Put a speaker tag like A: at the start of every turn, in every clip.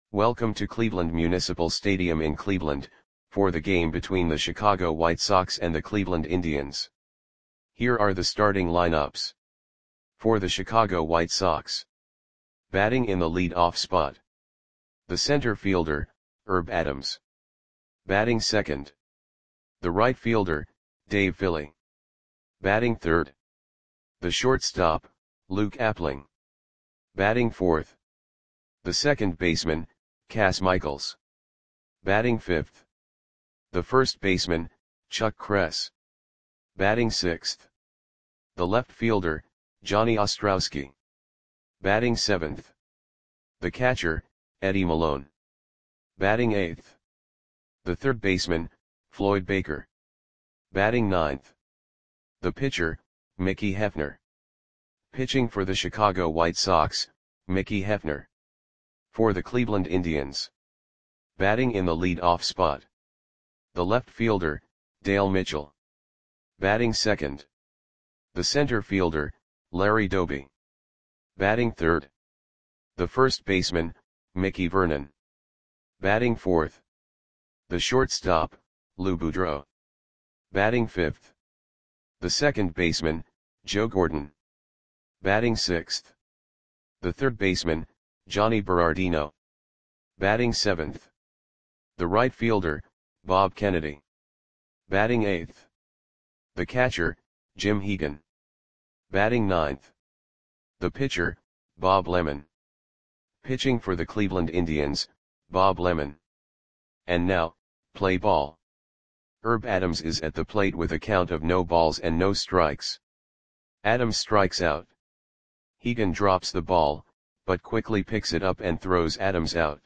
A: Welcome to Cleveland Municipal Stadium in Cleveland, for the game between the Chicago White Sox and the Cleveland Indians. Here are the starting lineups. For the Chicago White Sox. Batting in the lead-off spot. The center fielder, Herb Adams. Batting second. The right fielder, Dave Philly. Batting third. The shortstop, Luke Appling. Batting fourth. The second baseman, Cas Michaels. Batting fifth. The first baseman, Chuck Kress. Batting sixth. The left fielder, Johnny Ostrowski. Batting seventh. The catcher, Eddie Malone. Batting eighth. The third baseman, Floyd Baker. Batting ninth. The pitcher, Mickey Hefner. Pitching for the Chicago White Sox, Mickey Hefner. For the Cleveland Indians. Batting in the lead-off spot. The left fielder, Dale Mitchell. Batting second. The center fielder, Larry Doby. Batting third. The first baseman, Mickey Vernon. Batting fourth. The shortstop, Lou Boudreau. Batting fifth. The second baseman, Joe Gordon. Batting sixth. The third baseman, Johnny Berardino. Batting seventh. The right fielder, Bob Kennedy. Batting eighth. The catcher, Jim Hegan. Batting ninth. The pitcher, Bob Lemon. Pitching for the Cleveland Indians, Bob Lemon. And now, play ball. Herb Adams is at the plate with a count of no balls and no strikes. Adams strikes out. Hegan drops the ball, but quickly picks it up and throws Adams out.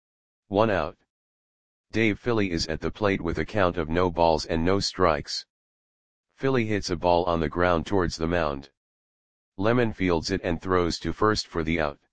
A: 1 out. Dave Philly is at the plate with a count of no balls and no strikes. Philly hits a ball on the ground towards the mound. Lemon fields it and throws to first for the out.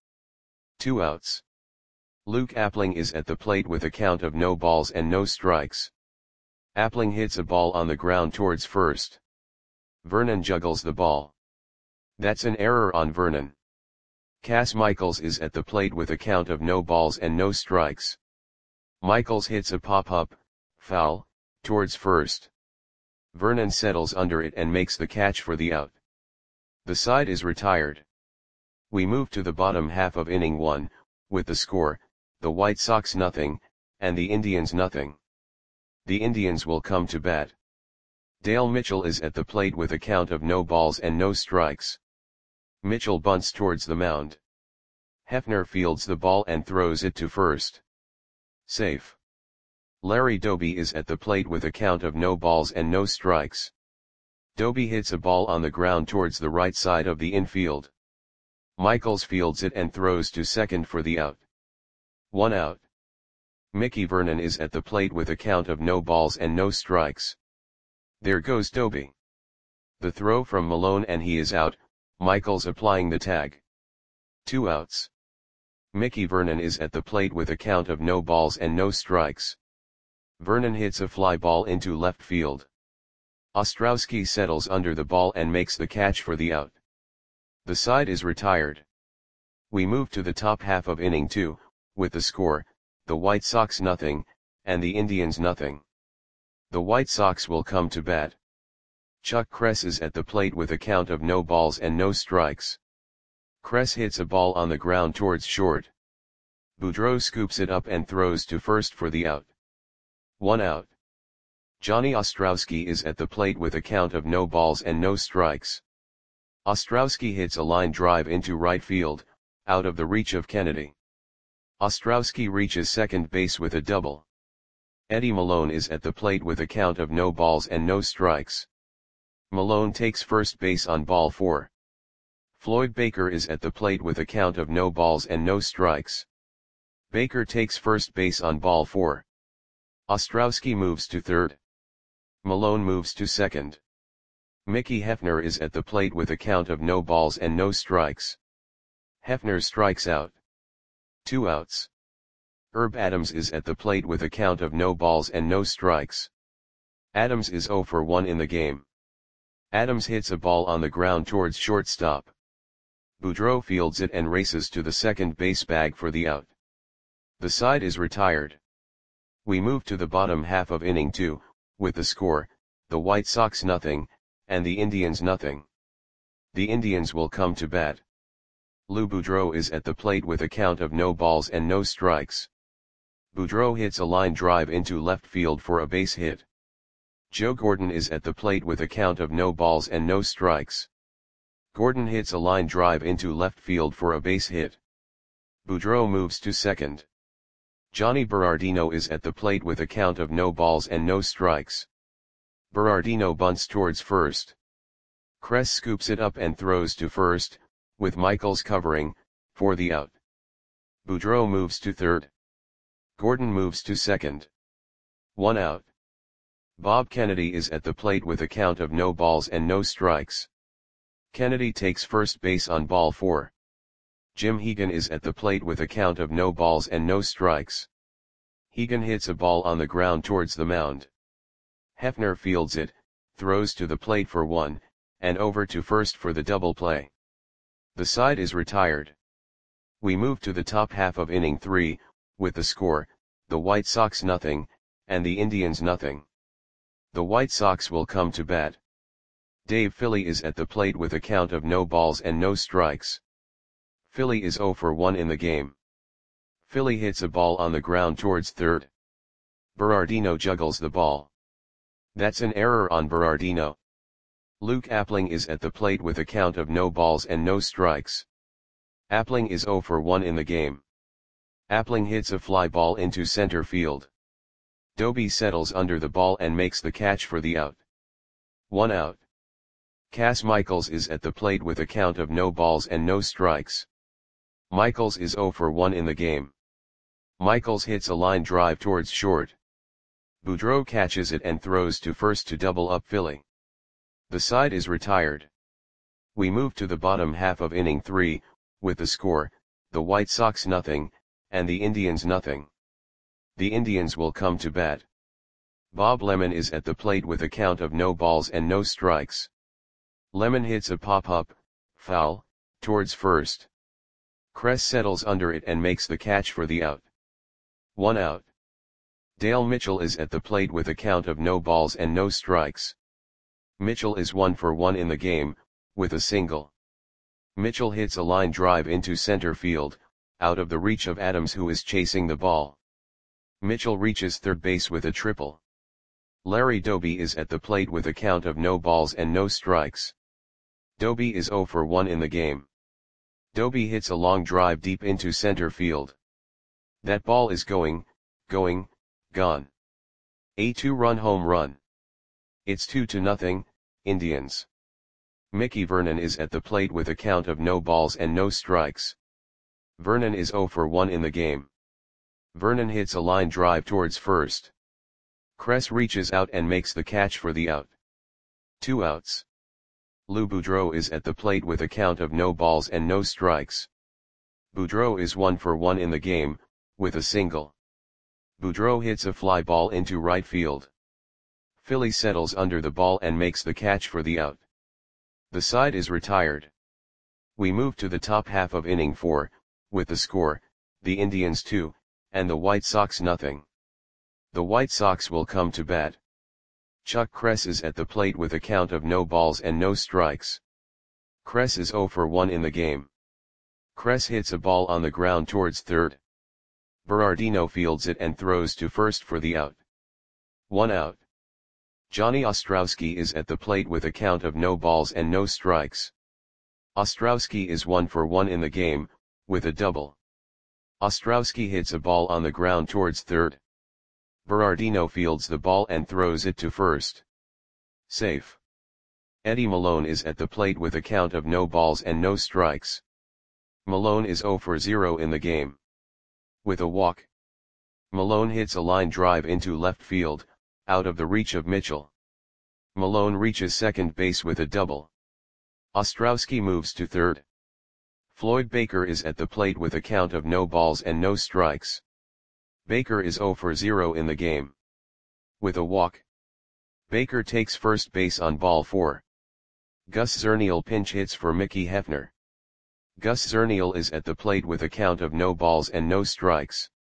A: 2 outs. Luke Appling is at the plate with a count of no balls and no strikes. Appling hits a ball on the ground towards first. Vernon juggles the ball. That's an error on Vernon. Cas Michaels is at the plate with a count of no balls and no strikes. Michaels hits a pop-up, foul, towards first. Vernon settles under it and makes the catch for the out. The side is retired. We move to the bottom half of inning 1, with the score, the White Sox 0, and the Indians 0. The Indians will come to bat. Dale Mitchell is at the plate with a count of no balls and no strikes. Mitchell bunts towards the mound. Hefner fields the ball and throws it to first. Safe. Larry Doby is at the plate with a count of no balls and no strikes. Doby hits a ball on the ground towards the right side of the infield. Michaels fields it and throws to second for the out. 1 out. Mickey Vernon is at the plate with a count of no balls and no strikes. There goes Doby. The throw from Malone and he is out, Michaels applying the tag. 2 outs. Mickey Vernon is at the plate with a count of no balls and no strikes. Vernon hits a fly ball into left field. Ostrowski settles under the ball and makes the catch for the out. The side is retired. We move to the top half of inning 2, with the score, the White Sox 0, and the Indians 0. The White Sox will come to bat. Chuck Kress is at the plate with a count of no balls and no strikes. Kress hits a ball on the ground towards short. Boudreau scoops it up and throws to first for the out. 1 out. Johnny Ostrowski is at the plate with a count of no balls and no strikes. Ostrowski hits a line drive into right field, out of the reach of Kennedy. Ostrowski reaches second base with a double. Eddie Malone is at the plate with a count of no balls and no strikes. Malone takes first base on ball 4. Floyd Baker is at the plate with a count of no balls and no strikes. Baker takes first base on ball 4. Ostrowski moves to third. Malone moves to second. Mickey Hefner is at the plate with a count of no balls and no strikes. Hefner strikes out. 2 outs. Herb Adams is at the plate with a count of no balls and no strikes. Adams is 0 for 1 in the game. Adams hits a ball on the ground towards shortstop. Boudreau fields it and races to the second base bag for the out. The side is retired. We move to the bottom half of inning 2, with the score, the White Sox nothing, and the Indians nothing. The Indians will come to bat. Lou Boudreau is at the plate with a count of no balls and no strikes. Boudreau hits a line drive into left field for a base hit. Joe Gordon is at the plate with a count of no balls and no strikes. Gordon hits a line drive into left field for a base hit. Boudreau moves to second. Johnny Berardino is at the plate with a count of no balls and no strikes. Berardino bunts towards first. Kress scoops it up and throws to first, with Michaels covering, for the out. Boudreau moves to third. Gordon moves to second. 1 out. Bob Kennedy is at the plate with a count of no balls and no strikes. Kennedy takes first base on ball 4. Jim Hegan is at the plate with a count of no balls and no strikes. Hegan hits a ball on the ground towards the mound. Hefner fields it, throws to the plate for 1, and over to first for the double play. The side is retired. We move to the top half of inning 3, with the score, the White Sox nothing, and the Indians nothing. The White Sox will come to bat. Dave Philly is at the plate with a count of no balls and no strikes. Philly is 0 for 1 in the game. Philly hits a ball on the ground towards third. Berardino juggles the ball. That's an error on Berardino. Luke Appling is at the plate with a count of no balls and no strikes. Appling is 0 for 1 in the game. Appling hits a fly ball into center field. Doby settles under the ball and makes the catch for the out. 1 out. Cass Michaels is at the plate with a count of no balls and no strikes. Michaels is 0 for 1 in the game. Michaels hits a line drive towards short. Boudreau catches it and throws to first to double up Philly. The side is retired. We move to the bottom half of inning 3, with the score, the White Sox nothing, and the Indians nothing. The Indians will come to bat. Bob Lemon is at the plate with a count of no balls and no strikes. Lemon hits a pop-up, foul, towards first. Kress settles under it and makes the catch for the out. 1 out. Dale Mitchell is at the plate with a count of no balls and no strikes. Mitchell is 1 for 1 in the game, with a single. Mitchell hits a line drive into center field, out of the reach of Adams who is chasing the ball. Mitchell reaches third base with a triple. Larry Doby is at the plate with a count of no balls and no strikes. Doby is 0 for 1 in the game. Doby hits a long drive deep into center field. That ball is gone. A 2-run home run. It's 2-0, Indians. Mickey Vernon is at the plate with a count of no balls and no strikes. Vernon is 0 for 1 in the game. Vernon hits a line drive towards first. Kress reaches out and makes the catch for the out. 2 outs. Lou Boudreau is at the plate with a count of no balls and no strikes. Boudreau is 1 for 1 in the game, with a single. Boudreau hits a fly ball into right field. Philly settles under the ball and makes the catch for the out. The side is retired. We move to the top half of inning 4, with the score, the Indians 2, and the White Sox nothing. The White Sox will come to bat. Chuck Kress is at the plate with a count of no balls and no strikes. Kress is 0 for 1 in the game. Kress hits a ball on the ground towards third. Berardino fields it and throws to first for the out. 1 out. Johnny Ostrowski is at the plate with a count of no balls and no strikes. Ostrowski is 1 for 1 in the game, with a double. Ostrowski hits a ball on the ground towards third. Berardino fields the ball and throws it to first. Safe. Eddie Malone is at the plate with a count of no balls and no strikes. Malone is 0 for 0 in the game. With a walk. Malone hits a line drive into left field, out of the reach of Mitchell. Malone reaches second base with a double. Ostrowski moves to third. Floyd Baker is at the plate with a count of no balls and no strikes. Baker is 0 for 0 in the game. With a walk. Baker takes first base on ball 4. Gus Zernial pinch hits for Mickey Hefner. Gus Zernial is at the plate with a count of no balls and no strikes.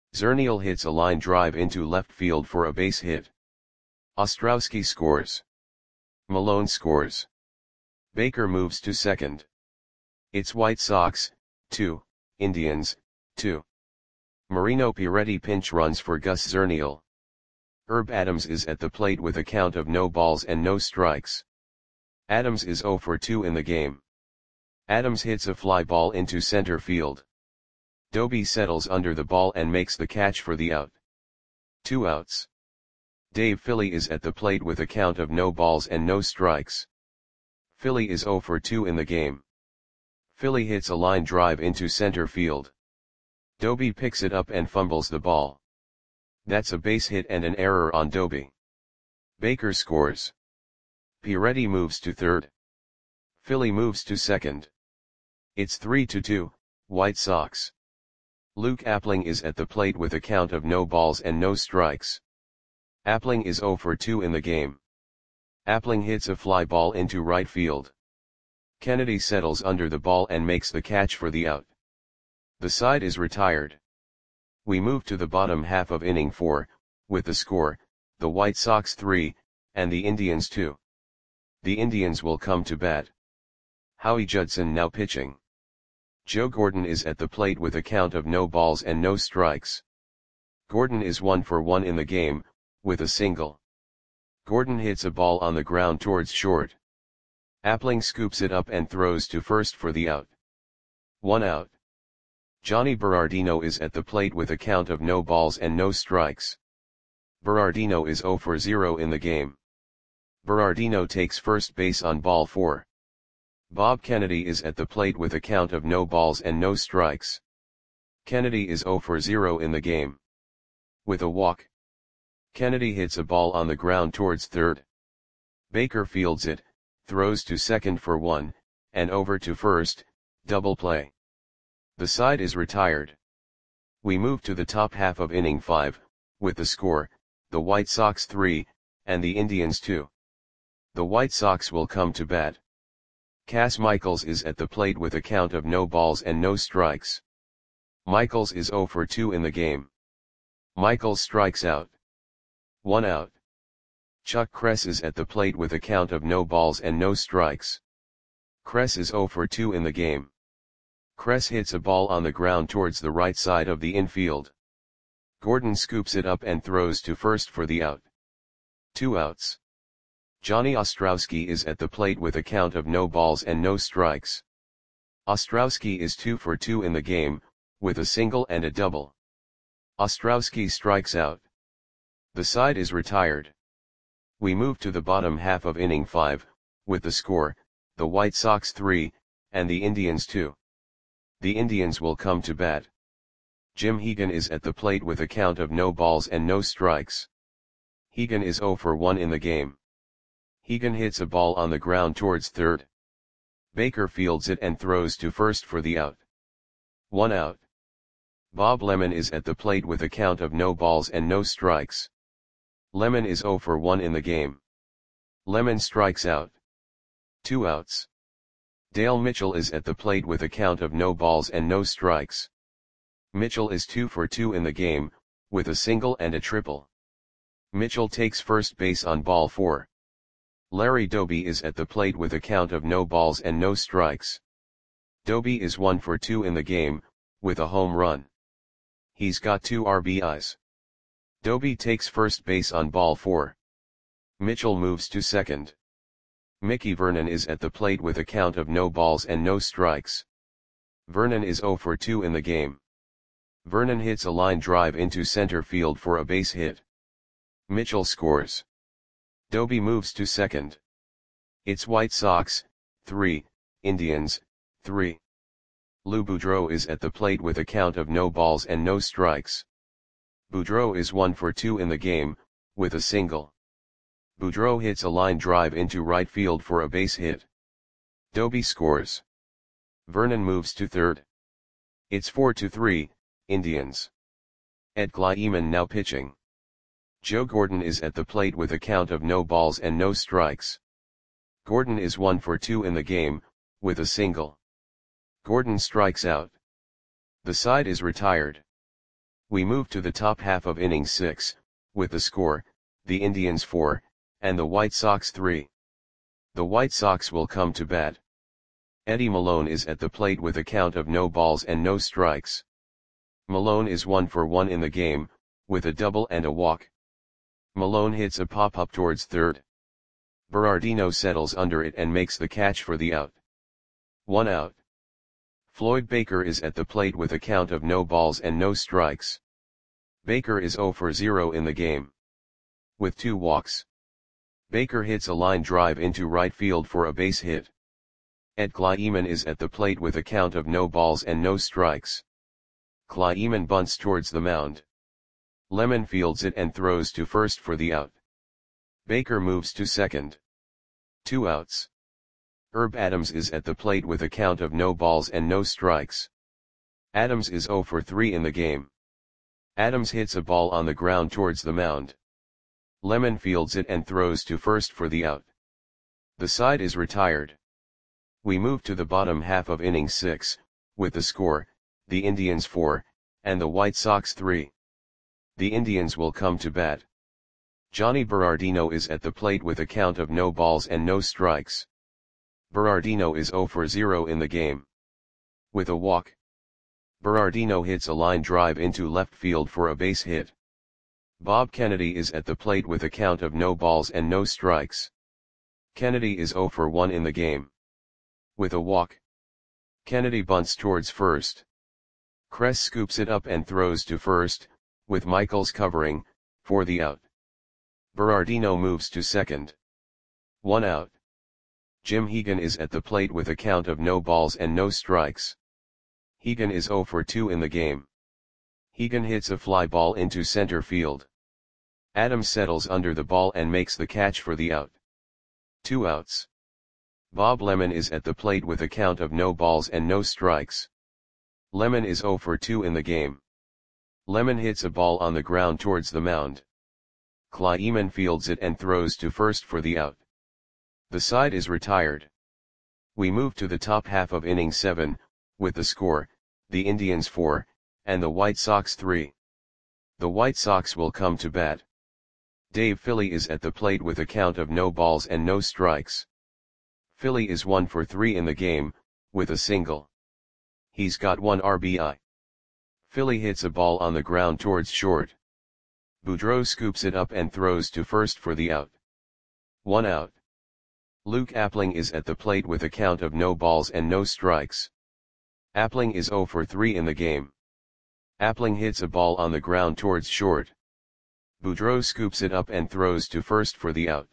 A: Zernial hits a line drive into left field for a base hit. Ostrowski scores. Malone scores. Baker moves to second. It's White Sox, 2, Indians, 2. Marino Piretti pinch runs for Gus Zernial. Herb Adams is at the plate with a count of no balls and no strikes. Adams is 0 for 2 in the game. Adams hits a fly ball into center field. Doby settles under the ball and makes the catch for the out. 2 outs. Dave Philly is at the plate with a count of no balls and no strikes. Philly is 0 for 2 in the game. Philly hits a line drive into center field. Doby picks it up and fumbles the ball. That's a base hit and an error on Doby. Baker scores. Piretti moves to third. Philly moves to second. It's 3-2, White Sox. Luke Appling is at the plate with a count of no balls and no strikes. Appling is 0 for 2 in the game. Appling hits a fly ball into right field. Kennedy settles under the ball and makes the catch for the out. The side is retired. We move to the bottom half of inning 4, with the score, the White Sox 3, and the Indians 2. The Indians will come to bat. Howie Judson now pitching. Joe Gordon is at the plate with a count of no balls and no strikes. Gordon is 1 for 1 in the game, with a single. Gordon hits a ball on the ground towards short. Appling scoops it up and throws to first for the out. 1 out. Johnny Berardino is at the plate with a count of no balls and no strikes. Berardino is 0 for 0 in the game. Berardino takes first base on ball 4. Bob Kennedy is at the plate with a count of no balls and no strikes. Kennedy is 0 for 0 in the game. With a walk. Kennedy hits a ball on the ground towards third. Baker fields it, throws to second for 1, and over to first, double play. The side is retired. We move to the top half of inning 5, with the score, the White Sox 3, and the Indians 2. The White Sox will come to bat. Cass Michaels is at the plate with a count of no balls and no strikes. Michaels is 0 for 2 in the game. Michaels strikes out. 1 out. Chuck Kress is at the plate with a count of no balls and no strikes. Kress is 0 for 2 in the game. Kress hits a ball on the ground towards the right side of the infield. Gordon scoops it up and throws to first for the out. 2 outs. Johnny Ostrowski is at the plate with a count of no balls and no strikes. Ostrowski is 2 for 2 in the game, with a single and a double. Ostrowski strikes out. The side is retired. We move to the bottom half of inning 5, with the score, the White Sox 3, and the Indians 2. The Indians will come to bat. Jim Hegan is at the plate with a count of no balls and no strikes. Hegan is 0 for 1 in the game. Hegan hits a ball on the ground towards third. Baker fields it and throws to first for the out. 1 out. Bob Lemon is at the plate with a count of no balls and no strikes. Lemon is 0 for 1 in the game. Lemon strikes out. 2 outs. Dale Mitchell is at the plate with a count of no balls and no strikes. Mitchell is 2 for 2 in the game, with a single and a triple. Mitchell takes first base on ball 4. Larry Doby is at the plate with a count of no balls and no strikes. Doby is 1 for 2 in the game, with a home run. He's got 2 RBIs. Doby takes first base on ball 4. Mitchell moves to second. Mickey Vernon is at the plate with a count of no balls and no strikes. Vernon is 0 for 2 in the game. Vernon hits a line drive into center field for a base hit. Mitchell scores. Doby moves to second. It's White Sox, 3, Indians, 3. Lou Boudreau is at the plate with a count of no balls and no strikes. Boudreau is 1 for 2 in the game, with a single. Boudreau hits a line drive into right field for a base hit. Doby scores. Vernon moves to third. It's 4-3, Indians. Ed Kleiman now pitching. Joe Gordon is at the plate with a count of no balls and no strikes. Gordon is 1 for 2 in the game, with a single. Gordon strikes out. The side is retired. We move to the top half of inning 6, with the score, the Indians 4, and the White Sox 3. The White Sox will come to bat. Eddie Malone is at the plate with a count of no balls and no strikes. Malone is 1 for 1 in the game, with a double and a walk. Malone hits a pop-up towards third. Berardino settles under it and makes the catch for the out. 1 out. Floyd Baker is at the plate with a count of no balls and no strikes. Baker is 0 for 0 in the game, with 2 walks. Baker hits a line drive into right field for a base hit. Ed Kleiman is at the plate with a count of no balls and no strikes. Kleiman bunts towards the mound. Lemon fields it and throws to first for the out. Baker moves to second. 2 outs. Herb Adams is at the plate with a count of no balls and no strikes. Adams is 0 for 3 in the game. Adams hits a ball on the ground towards the mound. Lemon fields it and throws to first for the out. The side is retired. We move to the bottom half of inning 6, with the score, the Indians 4, and the White Sox 3. The Indians will come to bat. Johnny Berardino is at the plate with a count of no balls and no strikes. Berardino is 0 for 0 in the game, with a walk. Berardino hits a line drive into left field for a base hit. Bob Kennedy is at the plate with a count of no balls and no strikes. Kennedy is 0 for 1 in the game, with a walk. Kennedy bunts towards first. Kress scoops it up and throws to first, with Michaels covering, for the out. Berardino moves to second. 1 out. Jim Hegan is at the plate with a count of no balls and no strikes. Hegan is 0 for 2 in the game. Hegan hits a fly ball into center field. Adams settles under the ball and makes the catch for the out. 2 outs. Bob Lemon is at the plate with a count of no balls and no strikes. Lemon is 0 for 2 in the game. Lemon hits a ball on the ground towards the mound. Kleiman fields it and throws to first for the out. The side is retired. We move to the top half of inning 7, with the score, the Indians 4, and the White Sox 3. The White Sox will come to bat. Dave Philly is at the plate with a count of no balls and no strikes. Philly is 1 for 3 in the game, with a single. He's got 1 RBI. Philly hits a ball on the ground towards short. Boudreau scoops it up and throws to first for the out. 1 out. Luke Appling is at the plate with a count of no balls and no strikes. Appling is 0 for 3 in the game. Appling hits a ball on the ground towards short. Boudreau scoops it up and throws to first for the out.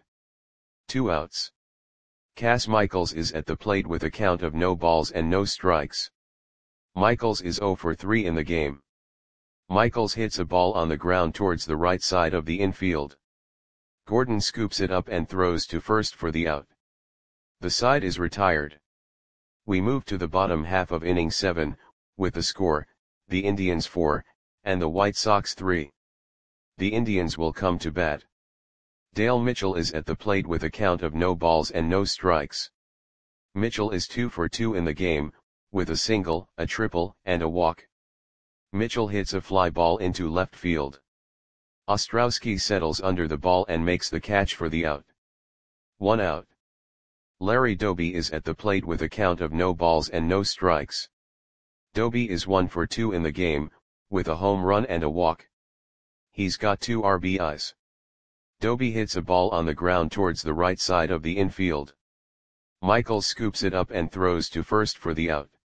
A: 2 outs. Cass Michaels is at the plate with a count of no balls and no strikes. Michaels is 0 for 3 in the game. Michaels hits a ball on the ground towards the right side of the infield. Gordon scoops it up and throws to first for the out. The side is retired. We move to the bottom half of inning 7, with the score, the Indians 4, and the White Sox 3. The Indians will come to bat. Dale Mitchell is at the plate with a count of no balls and no strikes. Mitchell is 2 for 2 in the game, with a single, a triple, and a walk. Mitchell hits a fly ball into left field. Ostrowski settles under the ball and makes the catch for the out. 1 out. Larry Doby is at the plate with a count of no balls and no strikes. Doby is 1 for 2 in the game, with a home run and a walk. He's got 2 RBIs. Doby hits a ball on the ground towards the right side of the infield. Michaels scoops it up and throws to first for the out.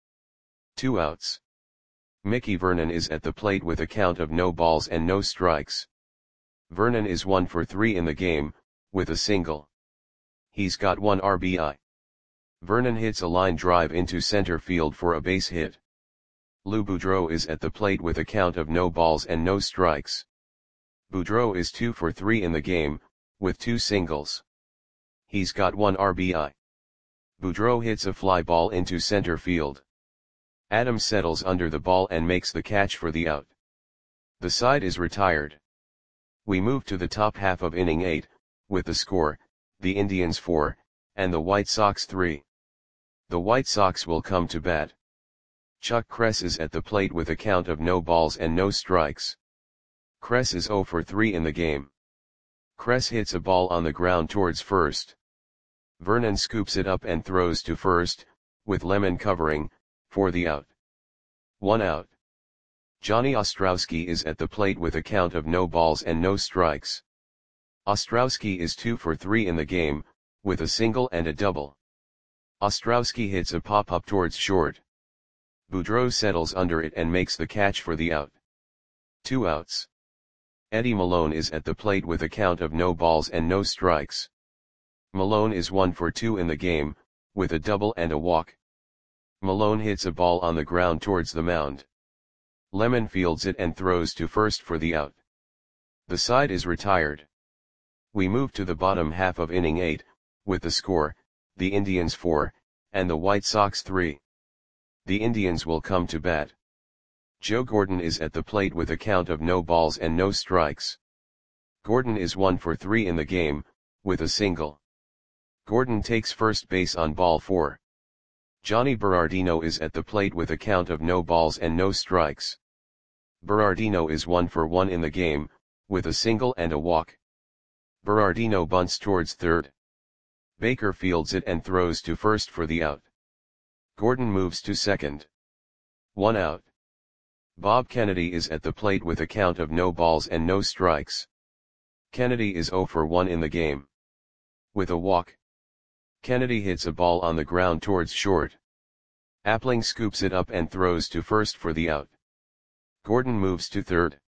A: 2 outs. Mickey Vernon is at the plate with a count of no balls and no strikes. Vernon is 1 for 3 in the game, with a single. He's got 1 RBI. Vernon hits a line drive into center field for a base hit. Lou Boudreau is at the plate with a count of no balls and no strikes. Boudreau is 2 for 3 in the game, with 2 singles. He's got 1 RBI. Boudreau hits a fly ball into center field. Adams settles under the ball and makes the catch for the out. The side is retired. We move to the top half of inning 8, with the score, the Indians 4, and the White Sox 3. The White Sox will come to bat. Chuck Kress is at the plate with a count of no balls and no strikes. Kress is 0 for 3 in the game. Kress hits a ball on the ground towards first. Vernon scoops it up and throws to first, with Lemon covering, for the out. 1 out. Johnny Ostrowski is at the plate with a count of no balls and no strikes. Ostrowski is 2 for 3 in the game, with a single and a double. Ostrowski hits a pop-up towards short. Boudreau settles under it and makes the catch for the out. 2 outs. Eddie Malone is at the plate with a count of no balls and no strikes. Malone is 1 for 2 in the game, with a double and a walk. Malone hits a ball on the ground towards the mound. Lemon fields it and throws to first for the out. The side is retired. We move to the bottom half of inning 8, with the score, the Indians 4, and the White Sox 3. The Indians will come to bat. Joe Gordon is at the plate with a count of no balls and no strikes. Gordon is 1 for 3 in the game, with a single. Gordon takes first base on ball 4. Johnny Berardino is at the plate with a count of no balls and no strikes. Berardino is 1 for 1 in the game, with a single and a walk. Berardino bunts towards third. Baker fields it and throws to first for the out. Gordon moves to second. 1 out. Bob Kennedy is at the plate with a count of no balls and no strikes. Kennedy is 0 for 1 in the game. With a walk. Kennedy hits a ball on the ground towards short. Appling scoops it up and throws to first for the out. Gordon moves to third.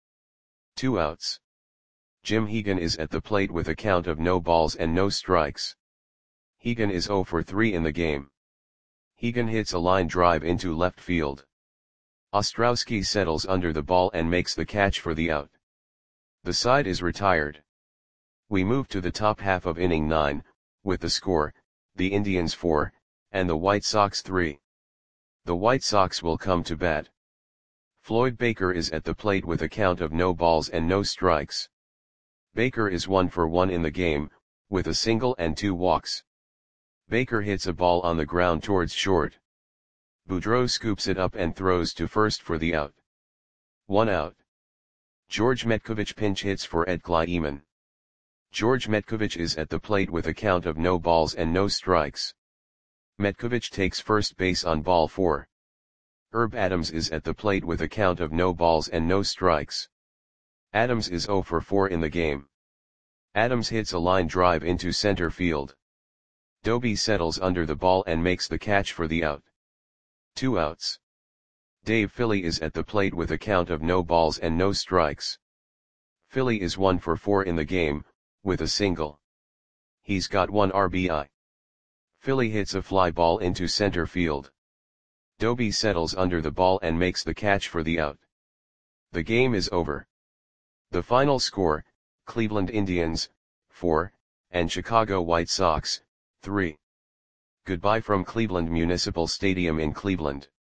A: 2 outs. Jim Hegan is at the plate with a count of no balls and no strikes. Hegan is 0 for 3 in the game. Hegan hits a line drive into left field. Ostrowski settles under the ball and makes the catch for the out. The side is retired. We move to the top half of inning 9, with the score, the Indians 4, and the White Sox 3. The White Sox will come to bat. Floyd Baker is at the plate with a count of no balls and no strikes. Baker is 1 for 1 in the game, with a single and 2 walks. Baker hits a ball on the ground towards short. Boudreau scoops it up and throws to first for the out. 1 out. George Metkovich pinch hits for Ed Kleiman. George Metkovich is at the plate with a count of no balls and no strikes. Metkovich takes first base on ball 4. Herb Adams is at the plate with a count of no balls and no strikes. Adams is 0 for 4 in the game. Adams hits a line drive into center field. Doby settles under the ball and makes the catch for the out. 2 outs. Dave Philly is at the plate with a count of no balls and no strikes. Philly is 1 for 4 in the game, with a single. He's got 1 RBI. Philly hits a fly ball into center field. Doby settles under the ball and makes the catch for the out. The game is over. The final score, Cleveland Indians, 4, and Chicago White Sox, 3. Goodbye from Cleveland Municipal Stadium in Cleveland.